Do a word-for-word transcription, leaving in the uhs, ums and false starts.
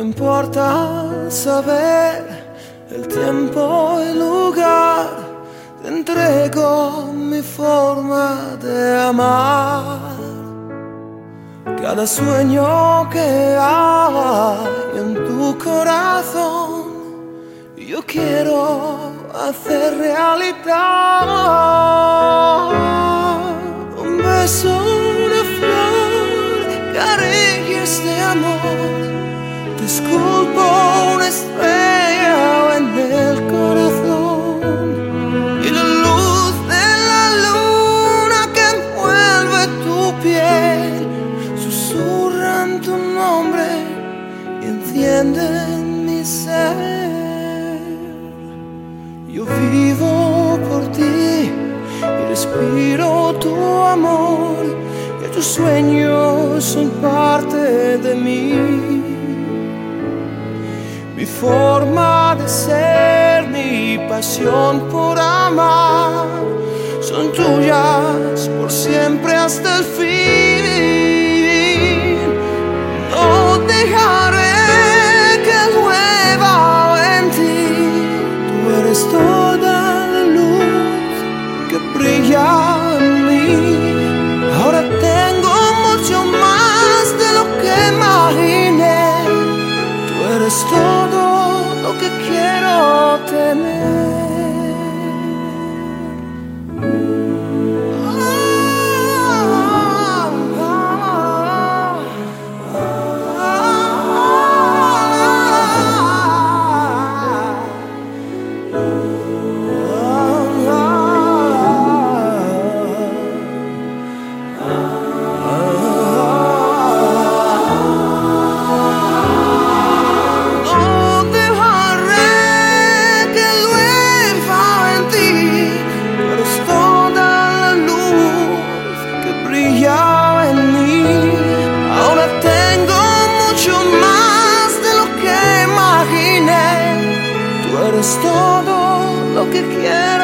importa saber el tiempo y el lugar, te entrego mi forma de amar. Cada sueño que hay en tu corazón, yo quiero hacer realidad. Un beso, una flor, caricias de amor. Te esculpo una estrella en el corazón, y la luz de la luna que envuelve tu piel susurran tu nombre y encienden mi ser. Yo vivo por ti y respiro tu amor, y tus sueños son parte de mí. Mi forma de ser, mi pasión por amar, son tuyas por siempre hasta el fin. No dejaré que llueva en ti, tú eres toda la luz que brilla en mí. Ahora tengo mucho más de lo que imaginé, tú eres todo lo que quiero tener. Ahora tengo mucho más de lo que imaginé, tú eres todo lo que quiero.